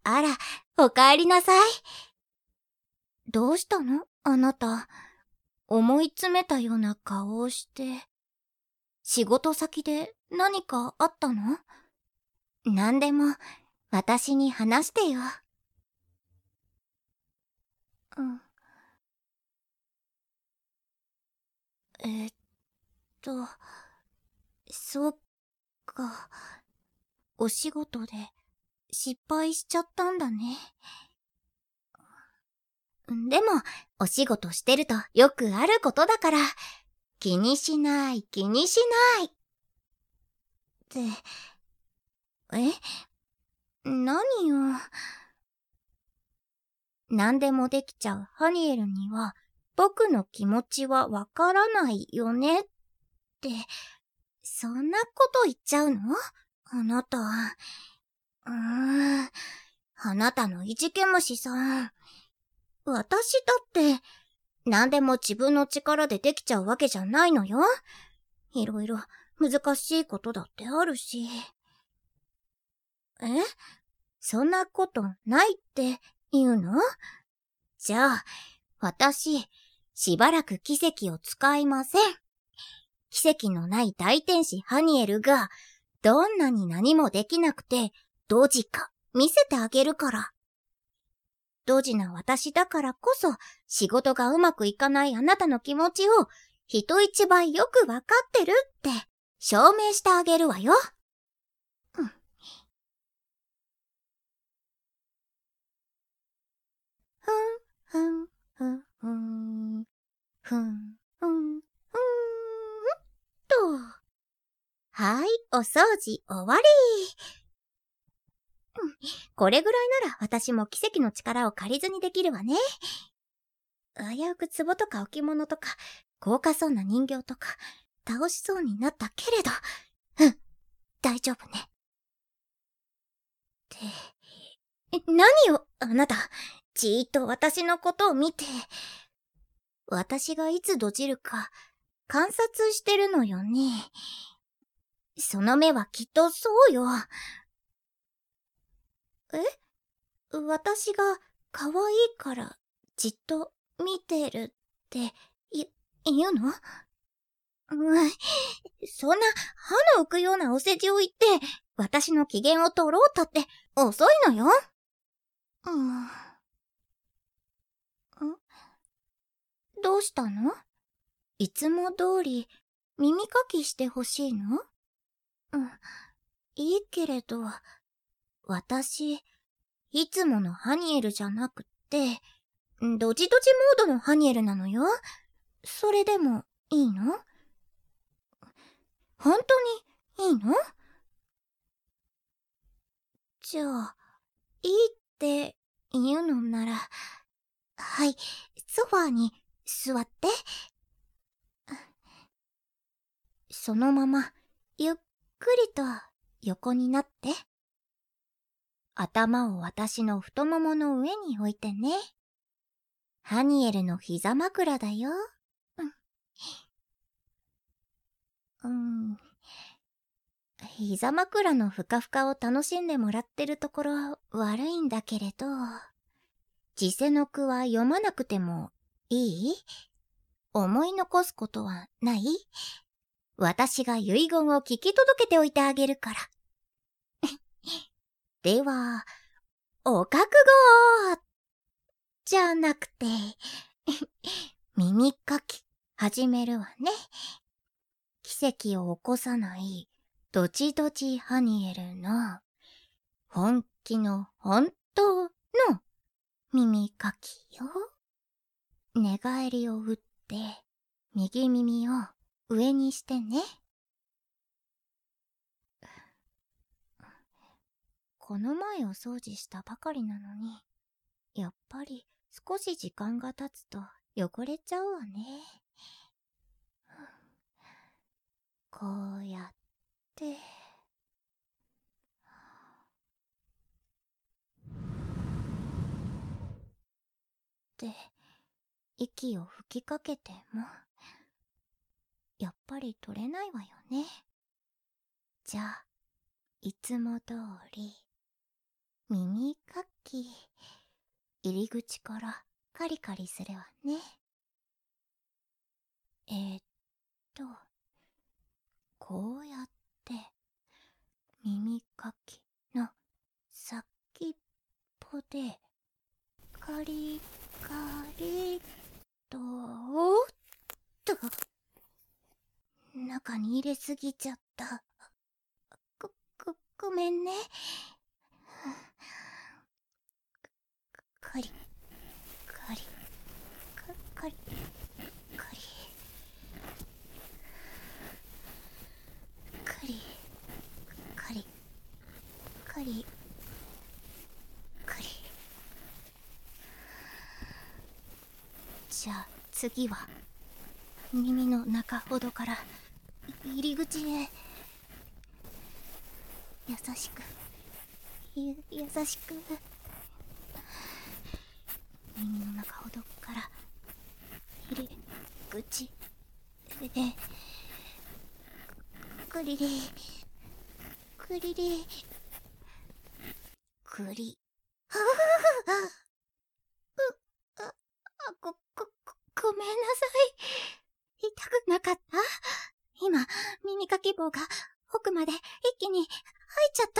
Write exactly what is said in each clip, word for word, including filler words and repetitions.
あら、おかえりなさい。どうしたのあなた。思い詰めたような顔をして。仕事先で何かあったの？なんでも、私に話してよ。うん。えー、っと、そうか。お仕事で失敗しちゃったんだね。でも、お仕事してるとよくあることだから、気にしない、気にしない。って、え？何よ。何でもできちゃうハニエルには、僕の気持ちはわからないよねって、そんなこと言っちゃうの？あなた。うーん。あなたのいじけ虫さん。私だって、何でも自分の力でできちゃうわけじゃないのよ。いろいろ難しいことだってあるし。え？そんなことないって言うの？じゃあ、私、しばらく奇跡を使いません。奇跡のない大天使ハニエルが、どんなに何もできなくて、ドジか見せてあげるから。ドジな私だからこそ、仕事がうまくいかないあなたの気持ちを、人一倍よくわかってるって、証明してあげるわよ。うん。ふん、ふん、ふん、ふん、ふん、ふん、ふん、と。はい、お掃除終わり。うん、これぐらいなら私も奇跡の力を借りずにできるわね。危うく壺とか置物とか、豪華そうな人形とか、倒しそうになったけれど、うん、大丈夫ね。って、え、何よ、あなた。じーっと私のことを見て。私がいつドジるか、観察してるのよね。その目はきっとそうよ。え？私が可愛いからじっと見てるってい、言うの？うん、そんな歯の浮くようなお世辞を言って私の機嫌を取ろうたって遅いのよ。うん。ん？どうしたの？いつも通り耳かきしてほしいの？うん、いいけれど、私、いつものハニエルじゃなくって、ドジドジモードのハニエルなのよ。それでもいいの？本当にいいの？じゃあ、いいって言うのなら、はい、ソファーに座って。そのまま、ゆっくりと横になって。頭を私の太ももの上に置いてね。ハニエルの膝枕だよ。うん。うん。膝枕のふかふかを楽しんでもらってるところ悪いんだけれど、辞世の句は読まなくてもいい？思い残すことはない？私が遺言を聞き届けておいてあげるから。では、お覚悟じゃなくて、耳かき始めるわね。奇跡を起こさないドチドチハニエルの本気の本当の耳かきよ。寝返りを打って右耳を上にしてね。この前お掃除したばかりなのに、やっぱり少し時間が経つと汚れちゃうわね。こうやって。で、息を吹きかけても、やっぱり取れないわよね。じゃあ、いつも通り、耳か木、入り口からカリカリするわね。えー、っと、こうやって、耳かきの先っぽで、カリカリと、おっと、中に入れすぎちゃった。ご、ご、ごめんね。カリ、カリ、カリ、カリ、カリ、カリ、カリ、カリ、カリ。じゃあ次は、耳の中ほどから入り口へ。優しく、ゆ、優しく。耳の中ほどから入り口へ。くりり、くりり、くり。はぁはぁはぁ。う、あ、あ、ご、ご、ご、ごめんなさい。痛くなかった？今、耳かき棒が奥まで一気に入っちゃった。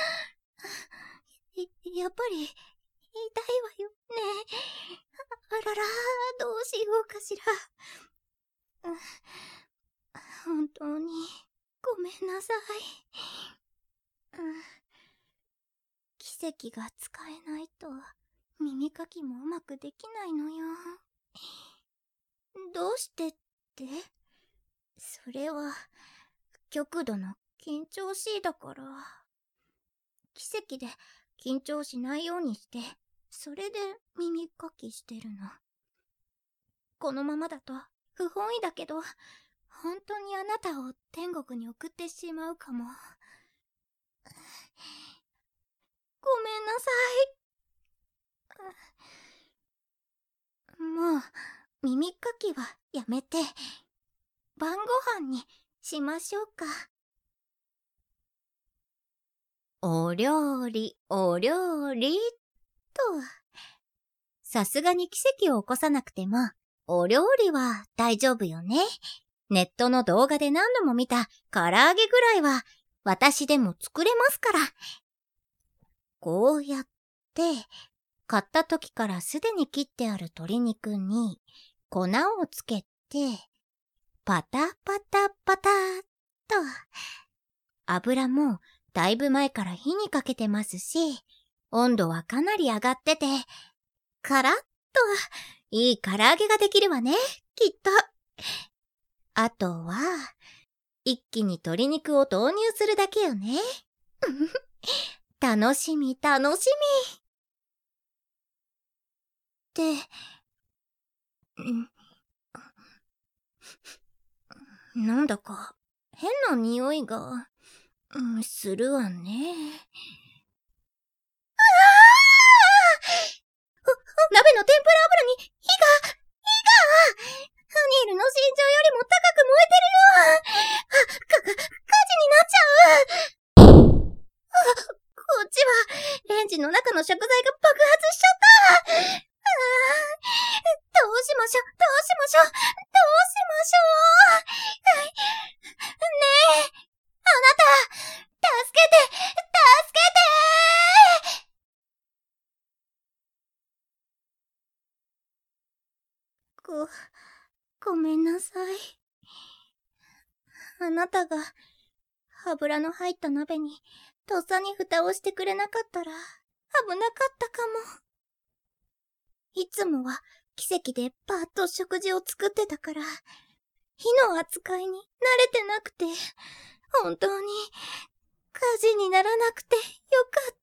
や、やっぱり、痛いわよね。あらら、どうしようかしら。本当に、ごめんなさい。奇跡が使えないと、耳かきもうまくできないのよ。どうしてって？それは、極度の緊張しいだから。奇跡で緊張しないようにして、それで耳かきしてるの。このままだと不本意だけど、本当にあなたを天国に送ってしまうかも。ごめんなさい。もう、耳かきはやめて、晩ご飯にしましょうか。お料理、お料理、と。さすがに奇跡を起こさなくても、お料理は大丈夫よね。ネットの動画で何度も見た唐揚げぐらいは私でも作れますから。こうやって、買った時からすでに切ってある鶏肉に粉をつけて、パタパタパターっと。油もだいぶ前から火にかけてますし、温度はかなり上がってて、カラッといい唐揚げができるわね、きっと。あとは、一気に鶏肉を投入するだけよね。楽しみ楽しみ。って、なんだか変な匂いが、うん、するわね。ああ！鍋の天ぷら油に火が、火が！ハニールの心情よりも高く燃えてるよ！か、か、火事になっちゃう！あ、こっちは、レンジの中の食材が爆発しちゃった！ああ、どうしましょう、どうしましょう、どうしましょう！ねえ、あなた、助けて、助けて！ご、ごめんなさい。あなたが、油の入った鍋に、とっさに蓋をしてくれなかったら、危なかったかも。いつもは、奇跡でパーッと食事を作ってたから、火の扱いに慣れてなくて、本当に、火事にならなくてよかった。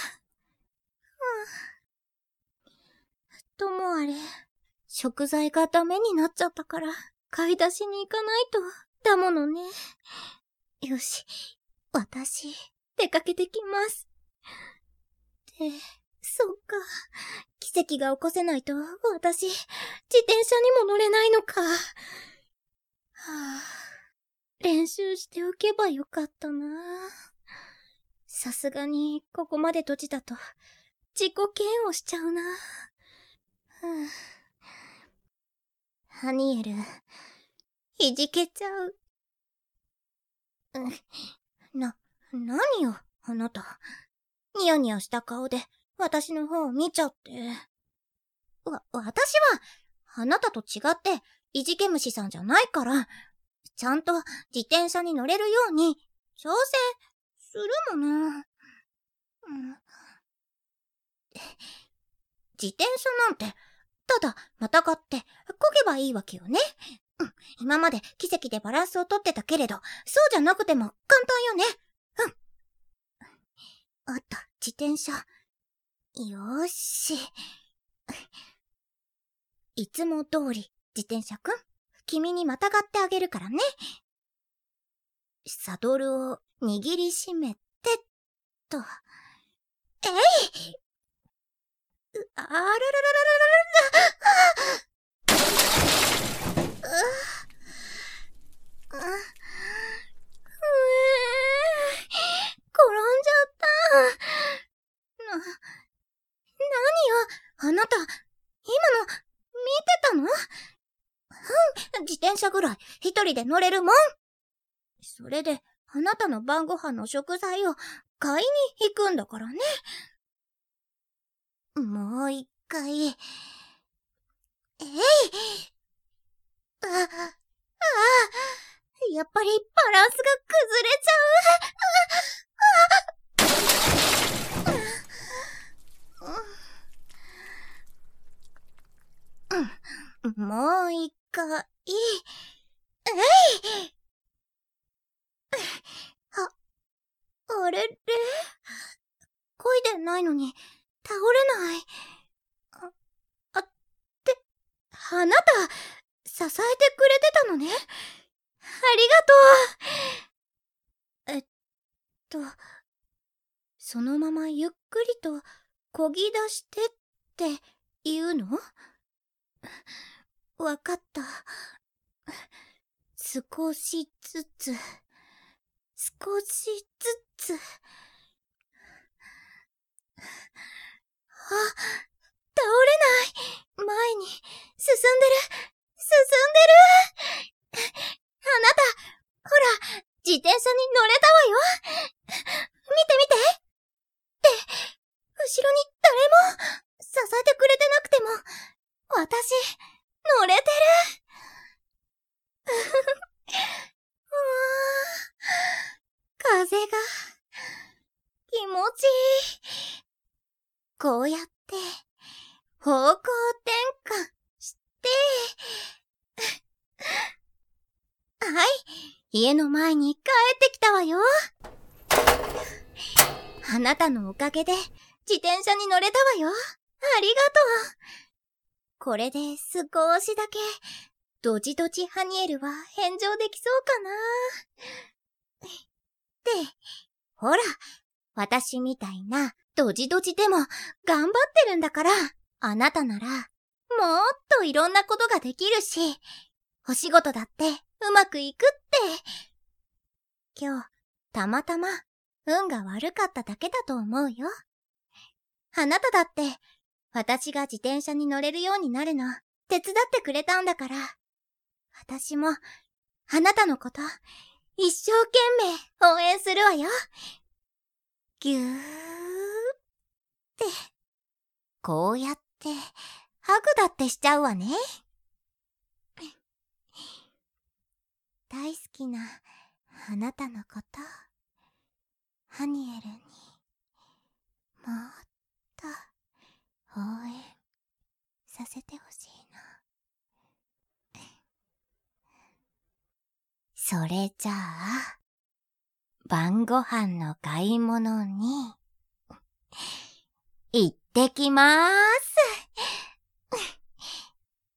はあ、ともあれ、食材がダメになっちゃったから、買い出しに行かないと、だものね。よし、私、出かけてきます。って、そっか。奇跡が起こせないと、私、自転車にも乗れないのか。はあ、練習しておけばよかったな。さすがに、ここまで閉じたと、 自己嫌悪しちゃうな。ふぅ。ハニエル、いじけちゃう。な、何よ、あなた。ニヤニヤした顔で私の方を見ちゃって。わ、私は、あなたと違っていじけ虫さんじゃないから、ちゃんと自転車に乗れるように調整するもの。うん、自転車なんて、ただまたがってこげばいいわけよね。うん、今まで奇跡でバランスをとってたけれど、そうじゃなくても簡単よね。うん。あった、自転車。よーし。いつも通り、自転車くん、君にまたがってあげるからね。サドルを握りしめて、と。えい！あらららららららら。う、う、うえー、転んじゃった。な、何よ、あなた、今の、見てたの？うん、自転車ぐらい一人で乗れるもん。それで、あなたの晩ご飯の食材を買いに行くんだからね。もう一回。えい！あ、ああ、やっぱりバランスが崩れちゃう。もう一回。えい！あ、あれれ？漕いでないのに倒れない。あ、あって、あなた、支えてくれてたのね。ありがとう。えっと、そのままゆっくりと漕ぎ出してって言うの？わかった。少しずつ、少しずつ。あ、倒れない。前に、進んでる。進んでる。あなた、ほら、自転車に乗れたわよ。見て見て。って、後ろに誰も支えてくれてなくても、私、乗れてる。うわー、風が、気持ちいい。こうやって、方向転換して、はい、家の前に帰ってきたわよ。あなたのおかげで自転車に乗れたわよ。ありがとう。これで少しだけ、ドジドジハニエルは返上できそうかな。って、ほら、私みたいなドジドジでも頑張ってるんだから、あなたなら、もっといろんなことができるし、お仕事だってうまくいくって。今日、たまたま、運が悪かっただけだと思うよ。あなただって、私が自転車に乗れるようになるの、手伝ってくれたんだから。私も、あなたのこと、一生懸命応援するわよ。ぎゅーって、こうやって、ハグだってしちゃうわね。大好きな、あなたのこと、ハニエルに、もっと、応援させてほしいな。それじゃあ、晩ご飯の買い物に、行ってきまーす。